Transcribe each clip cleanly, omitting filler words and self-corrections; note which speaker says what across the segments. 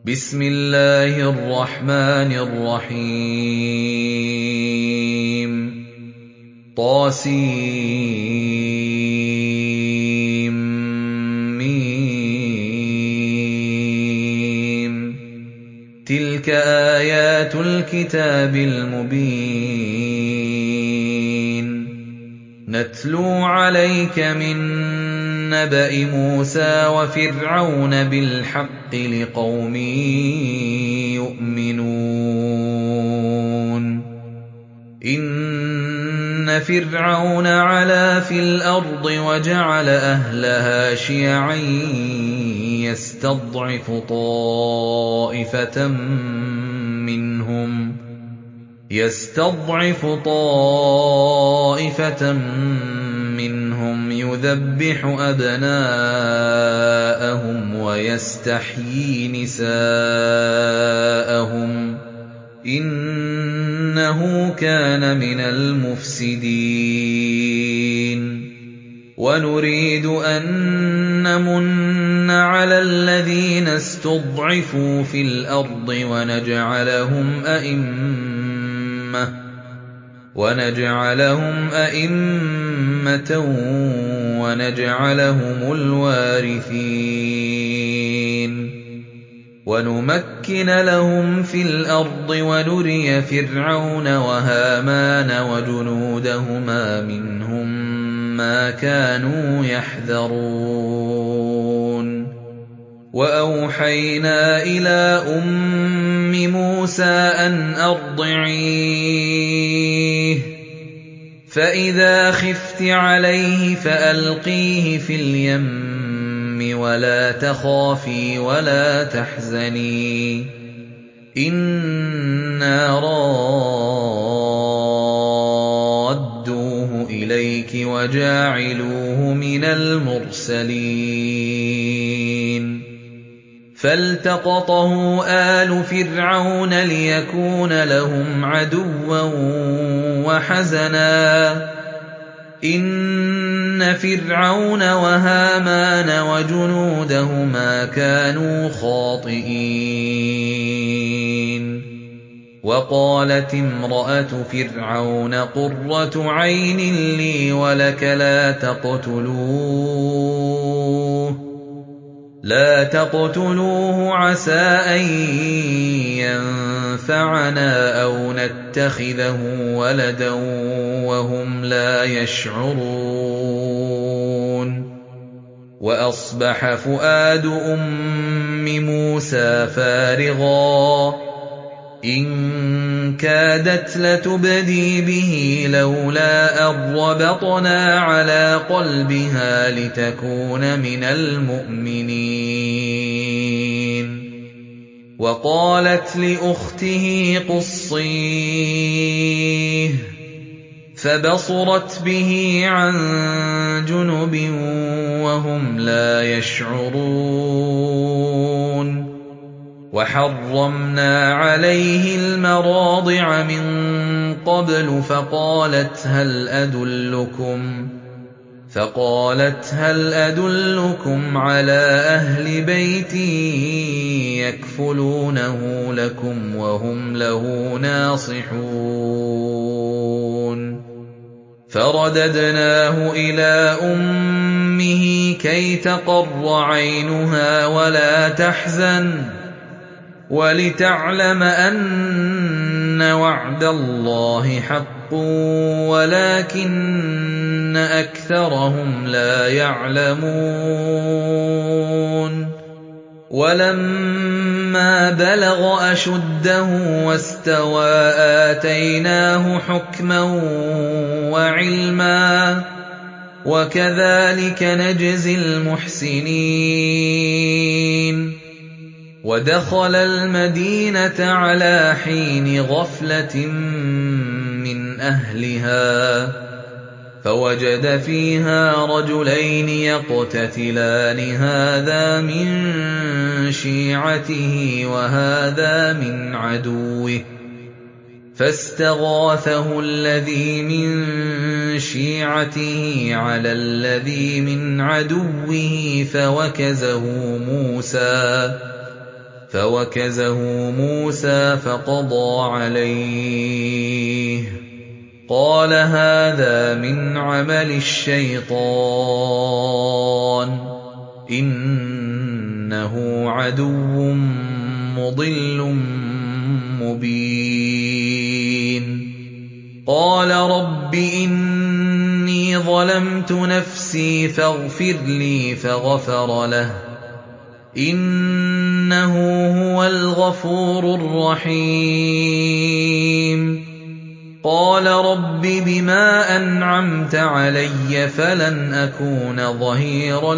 Speaker 1: بسم الله الرحمن الرحيم طاسيم تلك آيات الكتاب المبين نتلو عليك من نبأ موسى وفرعون بالحق لقوم يؤمنون إن فرعون علا في الأرض وجعل أهلها شيعا يستضعف طائفة منهم يذبح أبناءهم ويستحيي نساءهم إنه كان من المفسدين ونريد أن نمن على الذين استضعفوا في الأرض ونجعلهم أئمة ونجعلهم الوارثين ونمكن لهم في الأرض ونري فرعون وهامان وجنودهما منهم ما كانوا يحذرون وأوحينا إلى أم موسى أن أرضعيه فإذا خفت عليه فألقيه في اليم ولا تخافي ولا تحزني إنا رادوه إليك وجاعلوه من المرسلين فالتقطه آل فرعون ليكون لهم عدوا وحزنا إن فرعون وهامان وجنودهما كانوا خاطئين وقالت امرأة فرعون قرة عين لي ولك لا تقتلوه عسى أن ينفعنا أو نتخذه ولدا وهم لا يشعرون وأصبح فؤاد أم موسى فارغا إن كادت لتبدي به لولا أن ربطنا على قلبها لتكون من المؤمنين وقالت لأخته قصيه فبصرت به عن جنب وهم لا يشعرون وحرمنا عليه المراضع من قبل فقالت هل أدلكم على أهل بيت يكفلونه لكم وهم له ناصحون فرددناه إلى أمه كي تقر عينها ولا تحزن ولتعلم أن وعد الله حق ولكن أكثرهم لا يعلمون ولما بلغ أشده واستوى آتيناه حكما وعلما وكذلك نجزي المحسنين ودخل المدينة على حين غفلة من أهلها فوجد فيها رجلين يقتتلان هذا من شيعته وهذا من عدوه فاستغاثه الذي من شيعته على الذي من عدوه فوكزه موسى فَوَكَزَهُ مُوسَىٰ فَقَضَىٰ عَلَيْهِ ۖ قَالَ هَٰذَا مِنْ عَمَلِ الشَّيْطَانِ ۖ إِنَّهُ عَدُوٌّ مُّضِلٌّ مُّبِينٌ قَالَ رَبِّ إِنِّي ظَلَمْتُ نَفْسِي فَاغْفِرْ لِي فَغَفَرَ لَهُ ۚ إِنَّهُ هُوَ الْغَفُورُ الرَّحِيمُ قَالَ رَبِّ بِمَا أَنْعَمْتَ عَلَيَّ فَلَنْ أَكُونَ ظَهِيرًا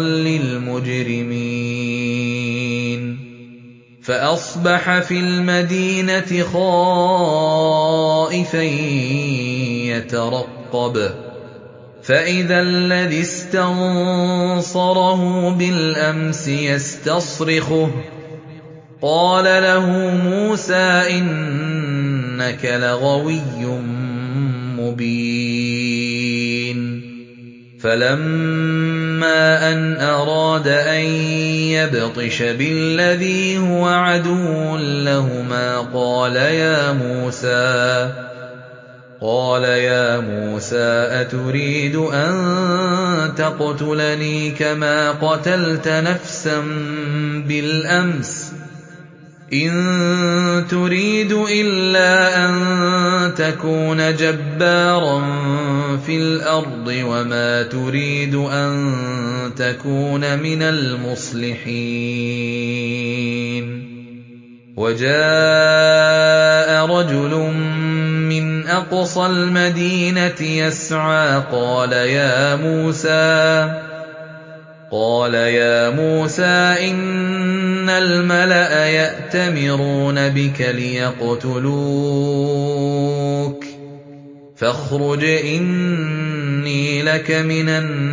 Speaker 1: لِّلْمُجْرِمِينَ فَأَصْبَحَ فِي الْمَدِينَةِ خَائِفًا يَتَرَقَّبُ فَإِذَا الَّذِي اسْتَنصَرَهُ بِالْأَمْسِ يَسْتَصْرِخُهُ قَالَ لَهُ مُوسَىٰ إِنَّكَ لَغَوِيٌّ مُّبِينٌ فَلَمَّا أَنْ أَرَادَ أَن يَبْطِشَ بِالَّذِي هُوَ عَدُوٌّ لَّهُمَا قَالَ يَا مُوسَىٰ أَتُرِيدُ أَن تَقْتُلَنِي كَمَا قَتَلْتَ نَفْسًا بِالْأَمْسِ ۖ إِن تُرِيدُ إِلَّا أَن تَكُونَ جَبَّارًا فِي الْأَرْضِ وَمَا تُرِيدُ أَن تَكُونَ مِنَ الْمُصْلِحِينَ وَجَاءَ رَجُلٌ مِّنْ أَقْصَى الْمَدِينَةِ يَسْعَىٰ قَالَ يَا مُوسَىٰ إِنَّ الْمَلَأَ يَأْتَمِرُونَ بِكَ لِيَقْتُلُوكَ فَاخْرُجْ إِنِّي لَكَ مِنَ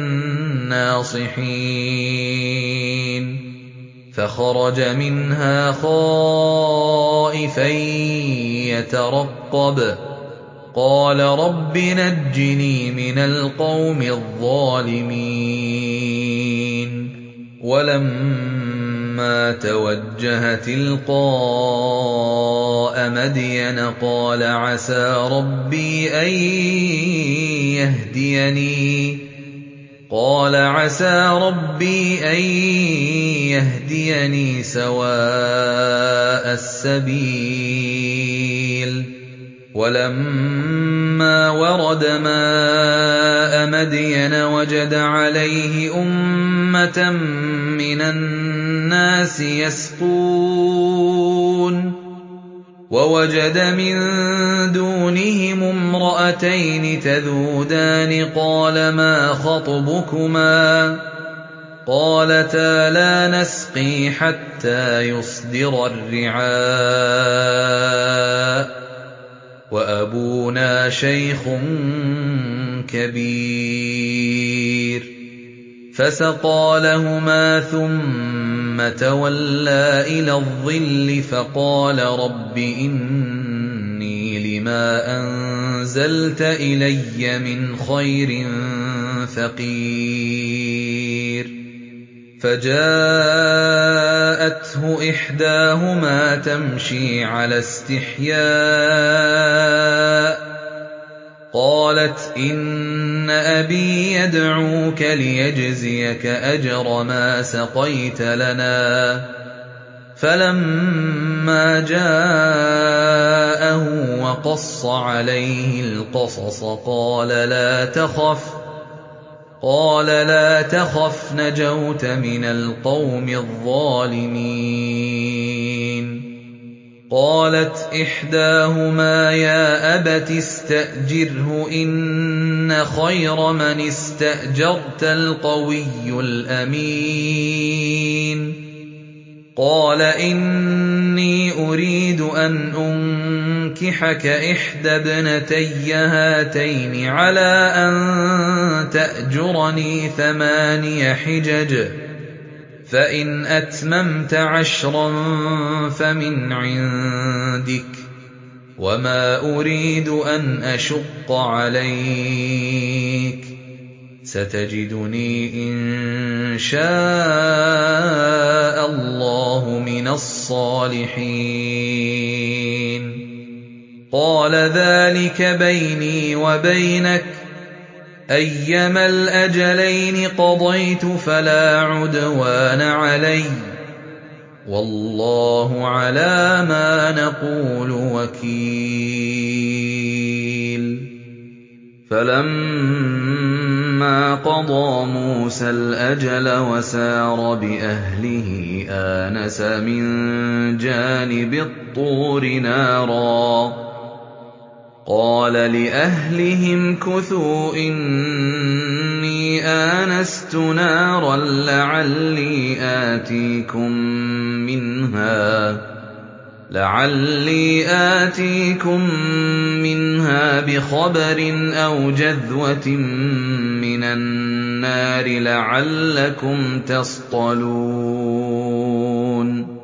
Speaker 1: النَّاصِحِينَ فَخَرَجَ مِنْهَا خَائِفًا يَتَرَقَّبُ قَالَ رَبِّ نَجِّنِي مِنَ الْقَوْمِ الظَّالِمِينَ وَلَمَّا تَوَجَّهَ تِلْقَاءَ مَدْيَنَ قَالَ عَسَىٰ رَبِّي أَن يَهْدِيَنِي سَوَاءَ السَّبِيلِ وَلَمَّا وَرَدَ مَاءَ مَدْيَنَ وَجَدَ عَلَيْهِ أُمَّةً مِّنَ النَّاسِ يَسْقُونَ وَوَجَدَ مِن دُونِهِمُ امْرَأَتَيْنِ تَذُودَانِ قَالَ مَا خَطْبُكُمَا ۖ قَالَتَا لَا نَسْقِي حَتَّىٰ يُصْدِرَ الرِّعَاءُ وَأَبُونَا شَيْخٌ كَبِيرٌ فَسَقَىٰ لَهُمَا ثُمَّ تَوَلَّىٰ إِلَى الظِّلِّ فَقَالَ رَبِّ إِنِّي لِمَا أَنزَلْتَ إِلَيَّ مِنْ خَيْرٍ فَقِيرٌ فَجَاءَتْهُ إِحْدَاهُمَا تَمْشِي عَلَى اسْتِحْيَاءٍ قَالَتْ إِنَّ أَبِي يَدْعُوكَ لِيَجْزِيَكَ أَجْرَ مَا سَقَيْتَ لَنَا فَلَمَّا جَاءَهُ وَقَصَّ عَلَيْهِ الْقَصَصَ قَالَ لَا تَخَفْ نَجَوْتَ مِنَ الْقَوْمِ الظَّالِمِينَ قَالَتْ إِحْدَاهُمَا يَا أَبَتِ اسْتَأْجِرْهُ إِنَّ خَيْرَ مَنِ اسْتَأْجَرْتَ الْقَوِيُّ الْأَمِينُ قَالَ إِنِّي أُرِيدُ أَنْ أُنكِحَكَ إِحْدَى ابْنَتَيَّ هَاتَيْنِ عَلَىٰ أَن تَأْجُرَنِي 8 حِجَجٍ فَإِنْ أَتْمَمْتَ 10 فَمِنْ عِندِكَ ۖ وَمَا أُرِيدُ أَنْ أَشُقَّ عَلَيْكَ ۚ سَتَجِدُنِي إِن شَاءَ اللَّهُ مِنَ الصَّالِحِينَ قَالَ ذَٰلِكَ بَيْنِي وَبَيْنَكَ ۖ أَيَّمَا الْأَجَلَيْنِ قَضَيْتُ فَلَا عُدْوَانَ عَلَيَّ ۖ وَاللَّهُ عَلَىٰ مَا نَقُولُ وَكِيلٌ فَلَمَّا قَضَىٰ مُوسَى الْأَجَلَ وَسَارَ بِأَهْلِهِ آنَسَ مِن جَانِبِ الطُّورِ نَارًا قَالَ لِأَهْلِهِ امْكُثُوا إِنِّي آنَسْتُ نَارًا لَعَلِّي آتِيكُم مِّنْهَا بِخَبَرٍ أَوْ جَذْوَةٍ مِّنَ النَّارِ لَعَلَّكُمْ تَصْطَلُونَ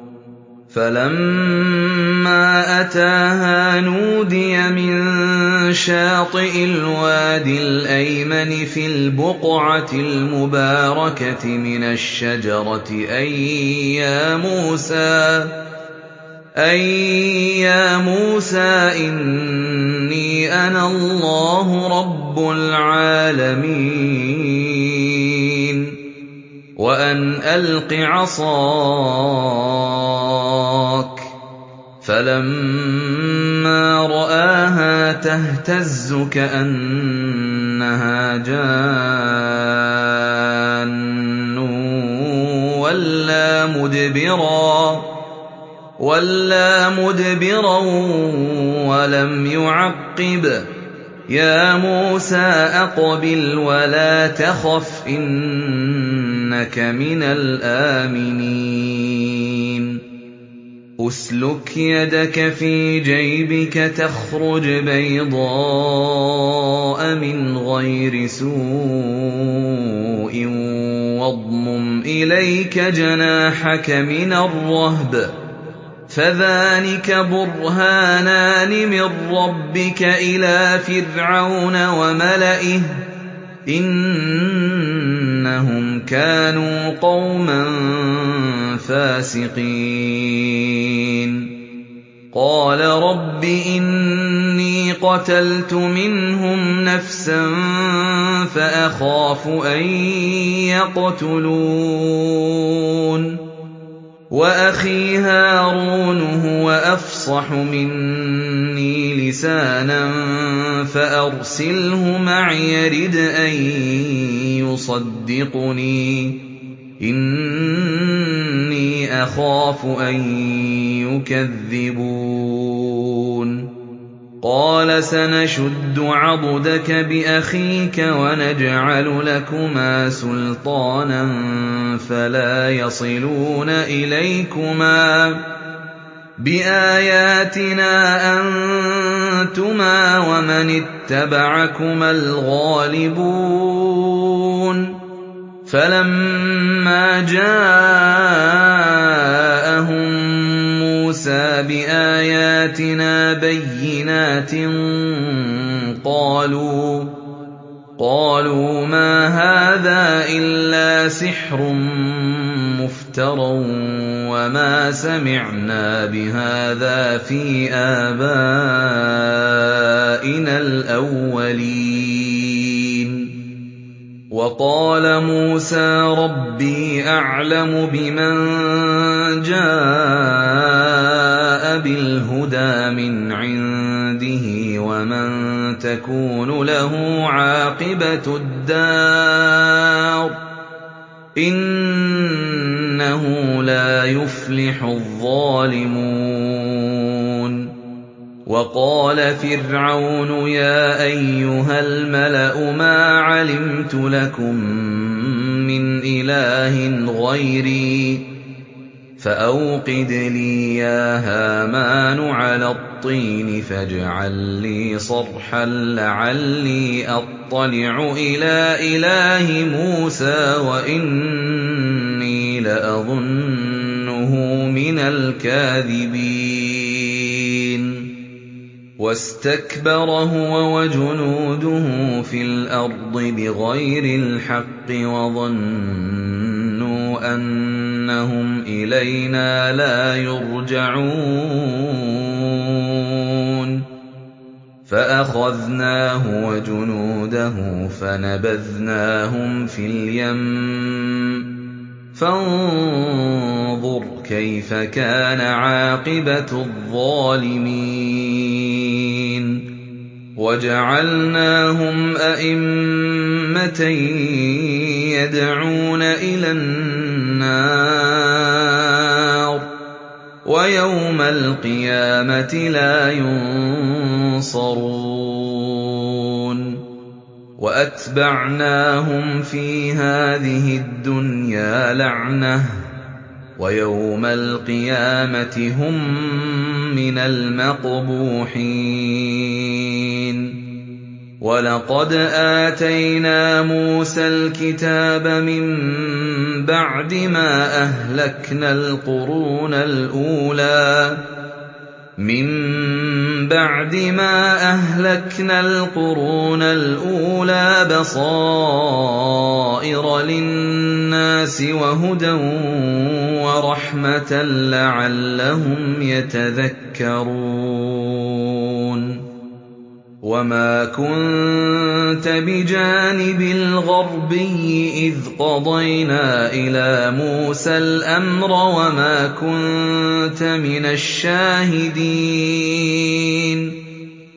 Speaker 1: فَلَمَّا أَتَاهَا نُودِيَ مِن شَاطِئِ الْوَادِ الْأَيْمَنِ فِي الْبُقْعَةِ الْمُبَارَكَةِ مِنَ الشَّجَرَةِ أَن يَا مُوسَىٰ إِنِّي أَنَا اللَّهُ رَبُّ الْعَالَمِينَ وَأَنْ أَلْقِ عَصَاكَ ۖ فَلَمَّا رَآهَا تَهْتَزُّ كَأَنَّهَا جَانٌّ وَلَّىٰ مُدْبِرًا وَلَمْ يُعَقِّبْ ۚ يَا مُوسَىٰ أَقْبِلْ وَلَا تَخَفْ إِنَّكَ مِنَ الْآمِنِينَ أُسْلُكْ يَدَكَ فِي جَيْبِكَ تَخْرُجْ بَيْضَاءَ مِنْ غَيْرِ سُوءٍ وَاضْمُمْ إِلَيْكَ جَنَاحَكَ مِنَ الرَّهْبِ ۖ فَذَانِكَ بُرْهَانَانِ مِن رَّبِّكَ إِلَىٰ فِرْعَوْنَ وَمَلَئِهِ ۚ إِنَّهُمْ كَانُوا قَوْمًا فَاسِقِينَ قَالَ رَبِّ إِنِّي قَتَلْتُ مِنْهُمْ نَفْسًا فَأَخَافُ أَن يَقْتُلُونِ وَأَخِي هَارُونُ هُوَ أَفْصَحُ مِنِّي لِسَانًا فَأَرْسِلْهُ مَعِيَ رِدْءًا أَن يُصَدِّقُنِي إِنِّي أَخَافُ أَن يُكَذِّبُونِ قَالَ سَنَشُدُّ عَضُدَكَ بِأَخِيكَ وَنَجْعَلُ لَكُمَا سُلْطَانًا فَلَا يَصِلُونَ إِلَيْكُمَا ۚ بِآيَاتِنَا أَنتُمَا وَمَنِ اتَّبَعَكُمَا الْغَالِبُونَ فَلَمَّا جَاءَهُم مُّوسَىٰ بِآيَاتِنَا بَيِّنَاتٍ قَالُوا مَا هَٰذَا إِلَّا سِحْرٌ مُّفْتَرًى وَمَا سَمِعْنَا بِهَٰذَا فِي آبَائِنَا الْأَوَّلِينَ وَقَالَ مُوسَىٰ رَبِّي أَعْلَمُ بِمَن جَاءَ بِالْهُدَىٰ مِنْ عِندِهِ وَمَن تَكُونُ لَهُ عَاقِبَةُ الدَّارِ ۖ إِنَّهُ لَا يُفْلِحُ الظَّالِمُونَ وَقَالَ فِرْعَوْنُ يَا أَيُّهَا الْمَلَأُ مَا عَلِمْتُ لَكُم مِّنْ إِلَٰهٍ غَيْرِي فَأَوْقِدْ لِي يَا هَامَانُ عَلَى الطِّينِ فَاجْعَل لِّي صَرْحًا لَّعَلِّي أَطَّلِعُ إِلَىٰ إِلَٰهِ مُوسَىٰ وَإِنِّي لَأَظُنُّهُ مِنَ الْكَاذِبِينَ وَاسْتَكْبَرَ هُوَ وَجُنُودُهُ فِي الْأَرْضِ بِغَيْرِ الْحَقِّ وَظَنُّوا أَنَّهُمْ إِلَيْنَا لَا يُرْجَعُونَ فَأَخَذْنَاهُ وَجُنُودَهُ فَنَبَذْنَاهُمْ فِي الْيَمِّ فَانظُرْ كَيْفَ كَانَ عَاقِبَةُ الظَّالِمِينَ وَجَعَلْنَاهُمْ أَئِمَّةً يَدْعُونَ إِلَى النَّارِ وَيَوْمَ الْقِيَامَةِ لَا يُنصَرُونَ وَأَتْبَعْنَاهُمْ فِي هَٰذِهِ الدُّنْيَا لَعْنَةً وَيَوْمَ الْقِيَامَةِ هُم مِّنَ الْمَقْبُوحِينَ وَلَقَدْ آتَيْنَا مُوسَى الْكِتَابَ مِن بَعْدِ مَا أَهْلَكْنَا الْقُرُونَ الْأُولَىٰ بَصَائِرَ لِلنَّاسِ وَهُدًى وَرَحْمَةً لَّعَلَّهُمْ يَتَذَكَّرُونَ وَمَا كُنتَ بِجَانِبِ الْغَرْبِيِّ إِذْ قَضَيْنَا إِلَىٰ مُوسَى الْأَمْرَ وَمَا كُنتَ مِنَ الشَّاهِدِينَ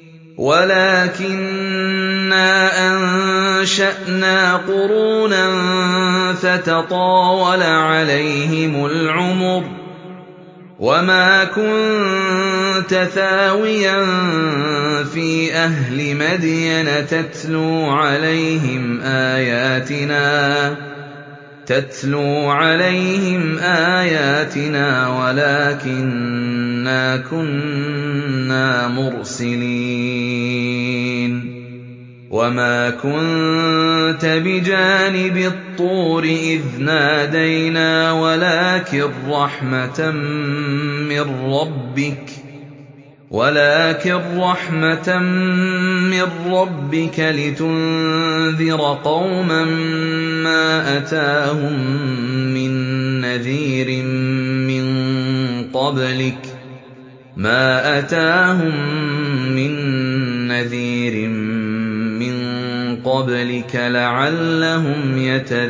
Speaker 1: وَلَٰكِنَّا أَنشَأْنَا قُرُونًا فَتَطَاوَلَ عَلَيْهِمُ الْعُمُرُ وَمَا كُنتَ ثَاوِيًا فِي أَهْلِ مَدْيَنَ تَتْلُو عَلَيْهِمْ آيَاتِنَا وَلَٰكِنَّا كُنَّا مُرْسِلِينَ وَمَا كُنتَ بِجَانِبِ الطُّورِ إِذْ نَادَيْنَا وَلَٰكِن رَّحْمَةً مِّن رَّبِّكَ لِتُنذِرَ قَوْمًا مَّا أَتَاهُم مِّن نَّذِيرٍ مِّن قَبْلِكَ لَعَلَّهُمْ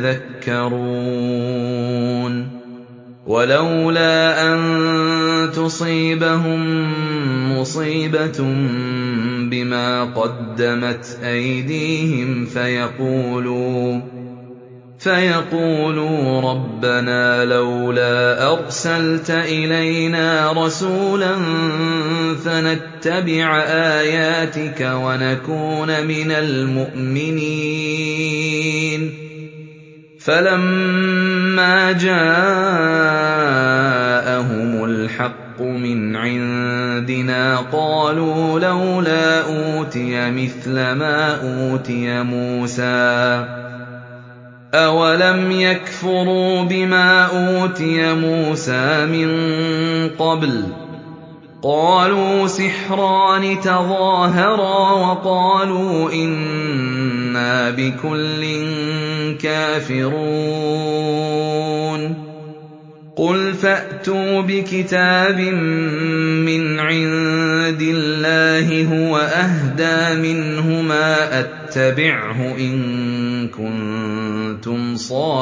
Speaker 1: يَتَذَكَّرُونَ وَلَوْلَا أَن تُصِيبَهُم مُّصِيبَةٌ بِمَا قَدَّمَتْ أَيْدِيهِمْ فَيَقُولُوا رَبَّنَا لَوْلَا أَرْسَلْتَ إِلَيْنَا رَسُولًا فَنَتَّبِعَ آيَاتِكَ وَنَكُونَ مِنَ الْمُؤْمِنِينَ فَلَمَّا جَاءَهُمُ الْحَقُّ مِنْ عِندِنَا قَالُوا لَوْلَا أُوتِيَ مِثْلَ مَا أُوتِيَ مُوسَىٰ ۚ أَوَلَمْ يَكْفُرُوا بِمَا أُوتِيَ مُوسَىٰ مِن قَبْلُ ۖ قَالُوا سِحْرَانِ تَظَاهَرَا وَقَالُوا إِنَّا بِكُلٍّ كَافِرُونَ قُلْ فَأْتُوا بِكِتَابٍ مِّنْ عِندِ اللَّهِ هُوَ أَهْدَىٰ مِنْهُمَا أَتَّبِعْهُ إِن كُنتُمْ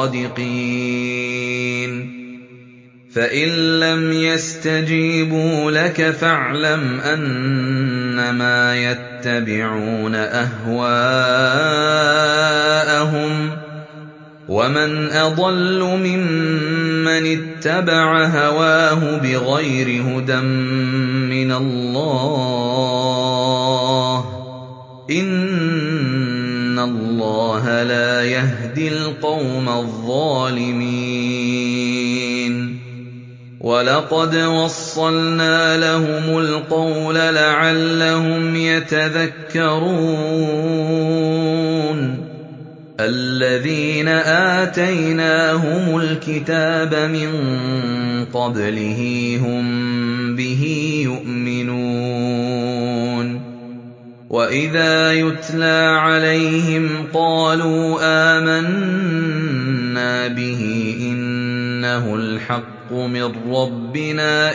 Speaker 1: صَادِقِينَ فَإِن لَّمْ يَسْتَجِيبُوا لَكَ فَاعْلَمْ أَنَّمَا يَتَّبِعُونَ أَهْوَاءَهُمْ ۚ وَمَنْ أَضَلُّ مِمَّنِ اتَّبَعَ هَوَاهُ بِغَيْرِ هُدًى مِّنَ اللَّهِ ۚ إِنَّ اللَّهَ لَا يَهْدِي الْقَوْمَ الظَّالِمِينَ وَلَقَدْ وَصَّلْنَا لَهُمُ الْقَوْلَ لَعَلَّهُمْ يَتَذَكَّرُونَ الَّذِينَ آتَيْنَاهُمُ الْكِتَابَ مِن قَبْلِهِ هُم بِهِ يُؤْمِنُونَ وَإِذَا يُتْلَىٰ عَلَيْهِمْ قَالُوا آمَنَّا بِهِ إِنَّهُ الْحَقُّ مِن رَّبِّنَا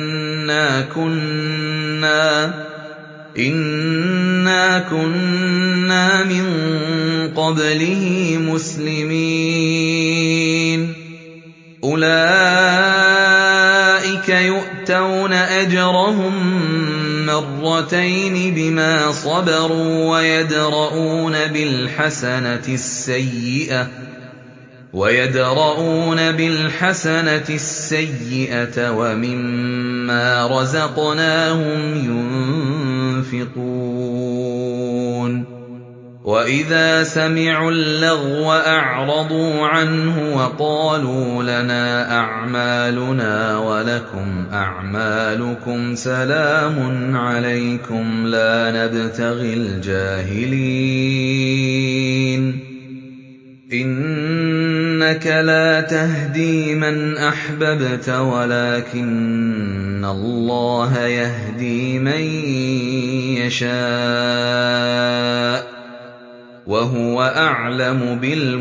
Speaker 1: إِنَّا كُنَّا مِن قَبْلِهِ مُسْلِمِينَ أُولَٰئِكَ يُؤْتَوْنَ أَجْرَهُم مَّرَّتَيْنِ بِمَا صَبَرُوا وَيَدْرَءُونَ بِالْحَسَنَةِ السَّيِّئَةَ وَمِمَّا رَزَقْنَاهُمْ يُنفِقُونَ وَإِذَا سَمِعُوا اللَّغْوَ أَعْرَضُوا عَنْهُ وَقَالُوا لَنَا أَعْمَالُنَا وَلَكُمْ أَعْمَالُكُمْ سَلَامٌ عَلَيْكُمْ لَا نَبْتَغِي الْجَاهِلِينَ إِنَّكَ لَا تَهْدِي مَنْ أَحْبَبْتَ وَلَٰكِنَّ اللَّهَ يَهْدِي مَن يَشَاءُ ۚ وَهُوَ أَعْلَمُ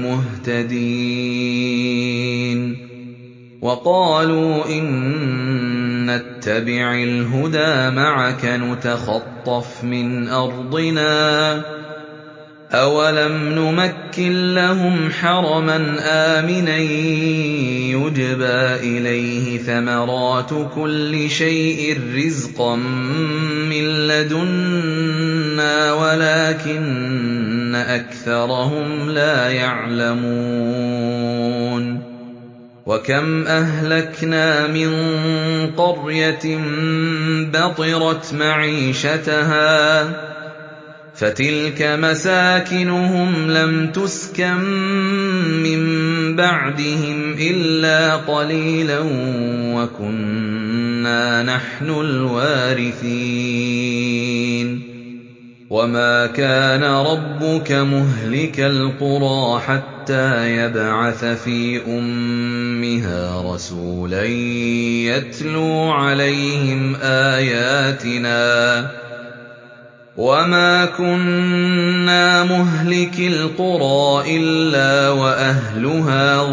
Speaker 1: بِالْمُهْتَدِينَ وَقَالُوا إِن نَّتَّبِعِ الْهُدَىٰ مَعَكَ نُتَخَطَّفْ مِنْ أَرْضِنَا ۚ أَوَلَمْ نُمَكِّن لَّهُمْ حَرَمًا آمِنًا يُجْبَىٰ إِلَيْهِ ثَمَرَاتُ كُلِّ شَيْءٍ رِّزْقًا مِّن لَّدُنَّا وَلَٰكِنَّ أَكْثَرَهُمْ لَا يَعْلَمُونَ وَكَمْ أَهْلَكْنَا مِن قَرْيَةٍ بَطِرَتْ مَعِيشَتَهَا فَتِلْكَ مَسَاكِنُهُمْ لَمْ تُسْكَن مِّن بَعْدِهِمْ إِلَّا قَلِيلًا وَكُنَّا نَحْنُ الْوَارِثِينَ وَمَا كَانَ رَبُّكَ مُهْلِكَ الْقُرَىٰ حَتَّىٰ يَبْعَثَ فِي أُمِّهَا رَسُولًا يَتْلُو عَلَيْهِمْ آيَاتِنَا ۚ وَمَا كُنَّا مُهْلِكِي الْقُرَىٰ إِلَّا وَأَهْلُهَا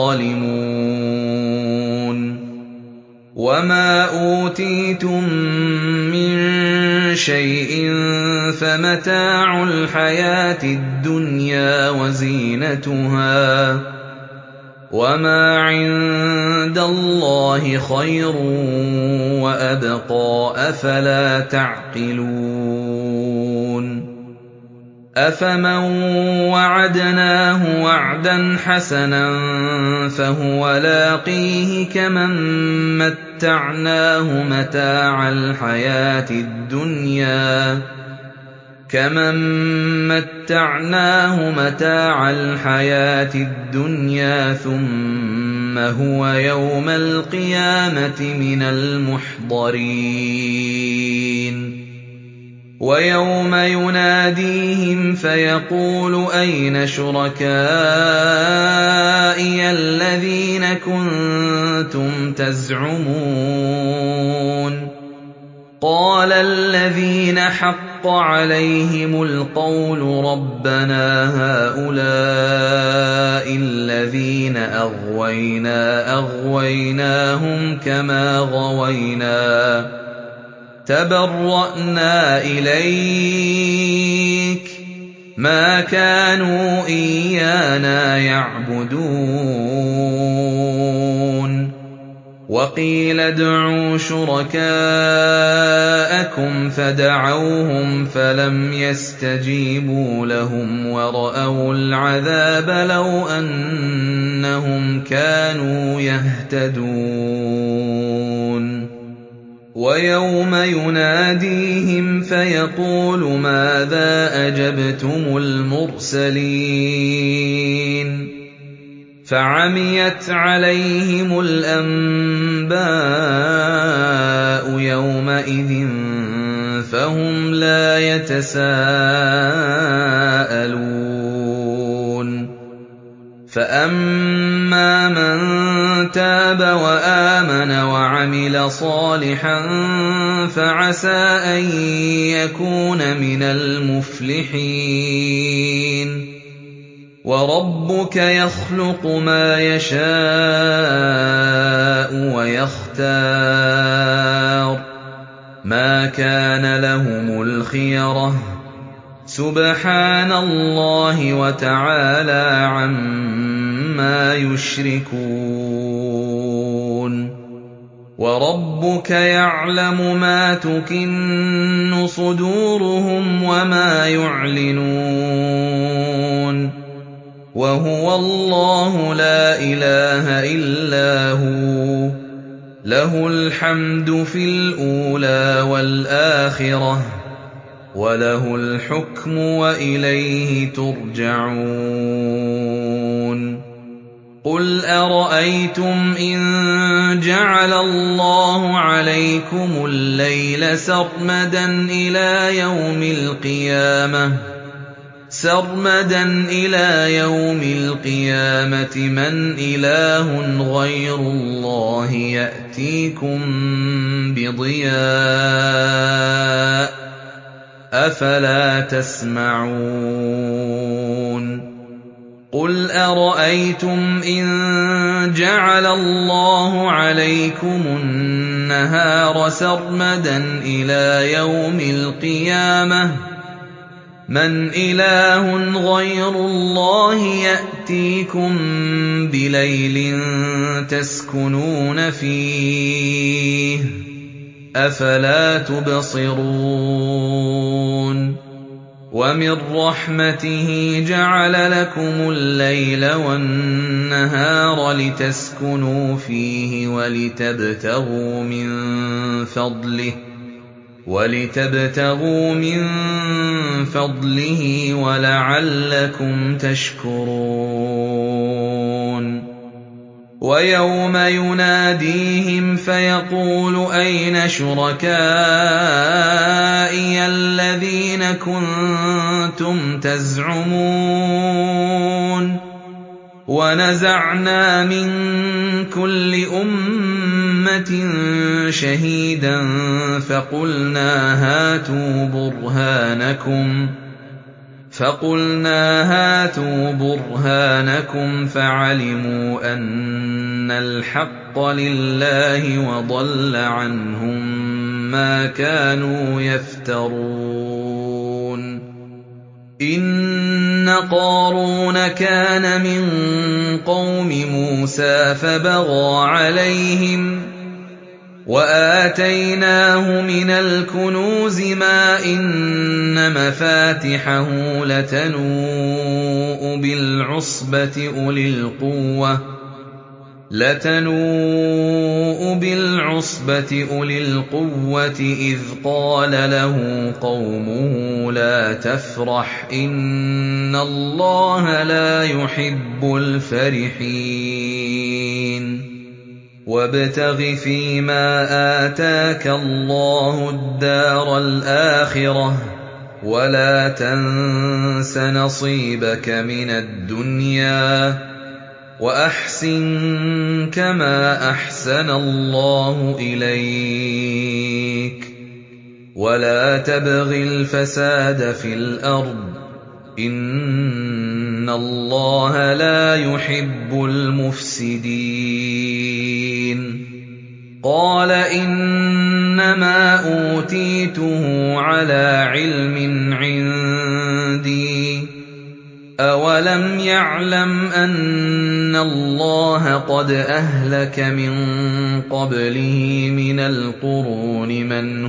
Speaker 1: ظَالِمُونَ وَمَا أُوتِيتُم مِّن شَيْءٍ فَمَتَاعُ الْحَيَاةِ الدُّنْيَا وَزِينَتُهَا ۚ وَمَا عِندَ اللَّهِ خَيْرٌ وَأَبْقَىٰ ۚ أَفَلَا تَعْقِلُونَ أَفَمَن وَعَدْنَاهُ وَعْدًا حَسَنًا فَهُوَ لَاقِيهِ كَمَن مَّتَّعْنَاهُ مَتَاعَ الْحَيَاةِ الدُّنْيَا ثُمَّ هُوَ يَوْمَ الْقِيَامَةِ مِنَ الْمُحْضَرِينَ وَيَوْمَ يُنَادِيهِمْ فَيَقُولُ أَيْنَ شُرَكَائِيَ الَّذِينَ كُنتُمْ تَزْعُمُونَ قَالَ الَّذِينَ حَقَّ عَلَيْهِمُ الْقَوْلُ رَبَّنَا هَٰؤُلَاءِ الَّذِينَ أَغْوَيْنَا أَغْوَيْنَاهُمْ كَمَا غَوَيْنَا ۖ تَبَرَّأْنَا إِلَيْكَ ۖ مَا كَانُوا إِيَّانَا يَعْبُدُونَ وَقِيلَ ادْعُوا شُرَكَاءَكُمْ فَدَعَوْهُمْ فَلَمْ يَسْتَجِيبُوا لَهُمْ وَرَأَوُا الْعَذَابَ لَوْ أَنَّهُمْ كَانُوا يَهْتَدُونَ وَيَوْمَ يُنَادِيهِمْ فَيَقُولُ مَاذَا أَجَبْتُمُ الْمُرْسَلِينَ فَعَمِيَتْ عَلَيْهِمُ الْأَنبَاءُ يَوْمَئِذٍ فَهُمْ لَا يَتَسَاءَلُونَ فَأَمَّا مَن تَابَ وَآمَنَ وَعَمِلَ وعمل صالحا فعسى أن يكون من المفلحين وربك يخلق ما يشاء ويختار ما كان لهم الخيرة سبحان الله وتعالى عما يشركون وربك يعلم ما تكن صدورهم وما يعلنون وهو الله لا إله إلا هو له الحمد في الأولى والآخرة وله الحكم وإليه ترجعون قل أرأيتم إن جعل الله عليكم الليل سرمدا إلى يوم القيامة من إله غير الله يأتيكم بضياء أفلا تسمعون قل أرأيتم إن جعل الله عليكم النهار سرمدا إلى يوم القيامة من إله غير الله يأتيكم بليل تسكنون فيه أفلا تبصرون ومن رحمته جعل لكم الليل والنهار لتسكنوا فيه ولتبتغوا من فضله ولعلكم تشكرون ويوم يناديهم فيقول أين شركائي الذين كنتم تزعمون ونزعنا من كل أمة شهيدا فقلنا هاتوا برهانكم فعلموا أن الحق لله وضل عنهم ما كانوا يفترون إن قارون كان من قوم موسى فبغى عليهم وآتيناه من الكنوز ما إن مفاتحه لتنوء بالعصبة أولي القوة إذ قال له قومه لا تفرح إن الله لا يحب الفرحين وابتغ فيما آتاك الله الدار الآخرة ولا تنس نصيبك من الدنيا وأحسن كما أحسن الله إليك ولا تبغ الفساد في الأرض إن الله لا يحب المفسدين قال إنما أوتيته على علم عندي أولم يعلم أن الله قد أهلك من قبله من القرون من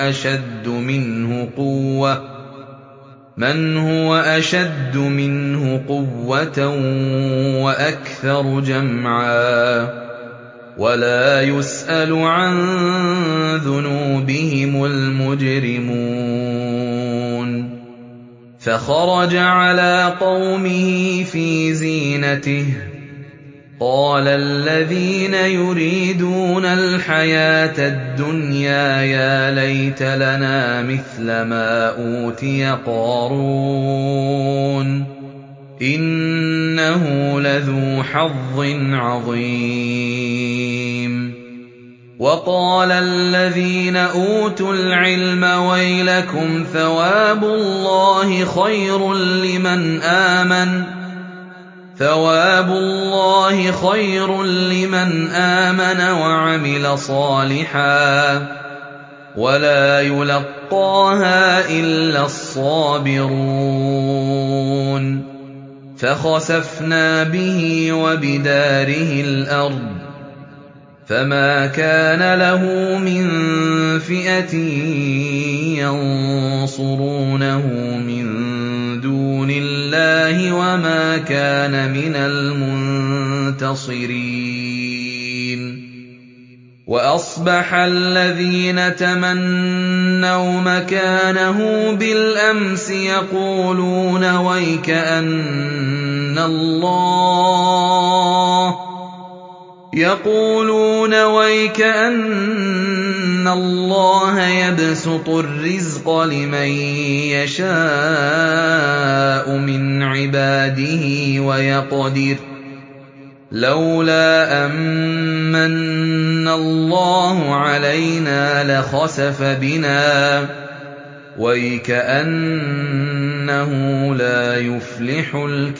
Speaker 1: هو أشد منه قوة وأكثر جمعا ولا يسأل عن ذنوبهم المجرمون فخرج على قومه في زينته قال الذين يريدون الحياة الدنيا يا ليت لنا مثل ما أوتي قارون إنه لذو حظ عظيم وَقَالَ الَّذِينَ أُوتُوا الْعِلْمَ وَيْلَكُمْ ثَوَابُ اللَّهِ خَيْرٌ لِّمَنْ آمَنَ وَعَمِلَ صَالِحًا وَلَا يُلَقَّاهَا إِلَّا الصَّابِرُونَ فَخَسَفْنَا بِهِ وَبِدَارِهِ الْأَرْضَ فَمَا كَانَ لَهُ مِن فِئَةٍ يَنصُرُونَهُ مِن دُونِ اللَّهِ وَمَا كَانَ مِنَ الْمُنتَصِرِينَ وَأَصْبَحَ الَّذِينَ تَمَنَّوْا مَكَانَهُ بِالْأَمْسِ يَقُولُونَ وَيْكَأَنَّ اللَّهَ يَبْسُطُ الرِّزْقَ لِمَن يَشَاءُ مِنْ عِبَادِهِ وَيَقْدِرُ لَوْلَا أَن مَّنَّ اللَّهُ عَلَيْنَا لَخَسَفَ بِنَا وَيْكَأَنَّهُ لَا يُفْلِحُ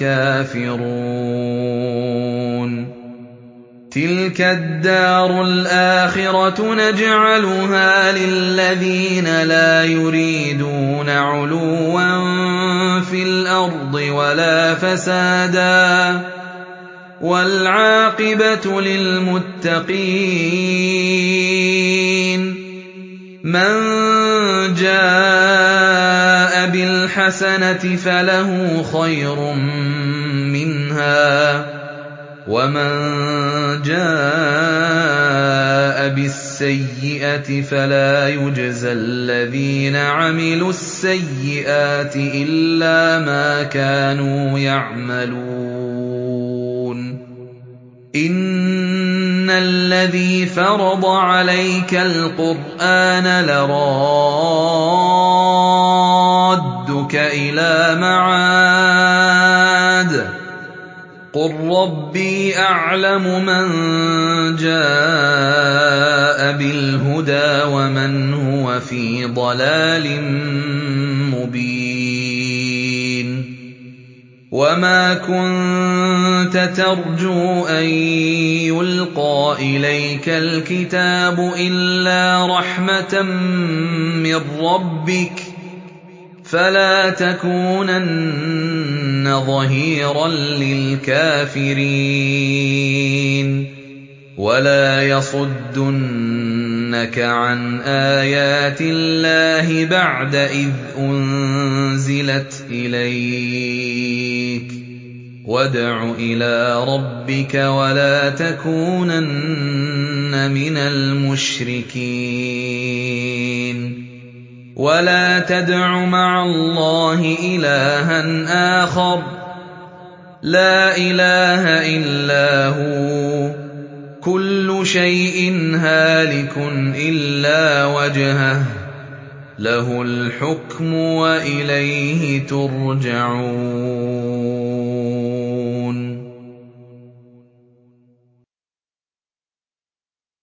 Speaker 1: الْكَافِرُونَ تِلْكَ الدَّارُ الْآخِرَةُ نَجْعَلُهَا لِلَّذِينَ لَا يُرِيدُونَ عُلُوًّا فِي الْأَرْضِ وَلَا فَسَادًا ۚ وَالْعَاقِبَةُ لِلْمُتَّقِينَ مَن جَاءَ بِالْحَسَنَةِ فَلَهُ خَيْرٌ مِّنْهَا وَمَن جَاءَ بِالسَّيِّئَةِ فَلَا يُجْزَى الَّذِينَ عَمِلُوا السَّيِّئَاتِ إِلَّا مَا كَانُوا يَعْمَلُونَ إِنَّ الَّذِي فَرَضَ عَلَيْكَ الْقُرْآنَ لَرَادُّكَ إِلَىٰ مَعَادٍ ۚ قُل رَّبِّي أَعْلَمُ مَن جَاءَ بِالْهُدَىٰ وَمَنْ هُوَ فِي ضَلَالٍ مُّبِينٍ وَمَا كُنتَ تَرْجُو أَن يُلْقَىٰ إِلَيْكَ الْكِتَابُ إِلَّا رَحْمَةً مِّن رَّبِّكَ فَلَا تَكُونَنَّ ظَهِيرًا لِّلْكَافِرِينَ وَلَا يَصُدُّنَّكَ عَنْ آيَاتِ اللَّهِ بَعْدَ إِذْ أُنزِلَتْ إِلَيْكَ ۖ وَادْعُ إِلَىٰ رَبِّكَ وَلَا تَكُونَنَّ مِنَ الْمُشْرِكِينَ وَلَا تَدْعُ مَعَ اللَّهِ إِلَٰهًا آخَرَ ۖ لَا إِلَٰهَ إِلَّا هُوَ ۚ كُلُّ شَيْءٍ هَالِكٌ إِلَّا وَجْهَهُ ۚ لَهُ الْحُكْمُ وَإِلَيْهِ تُرْجَعُونَ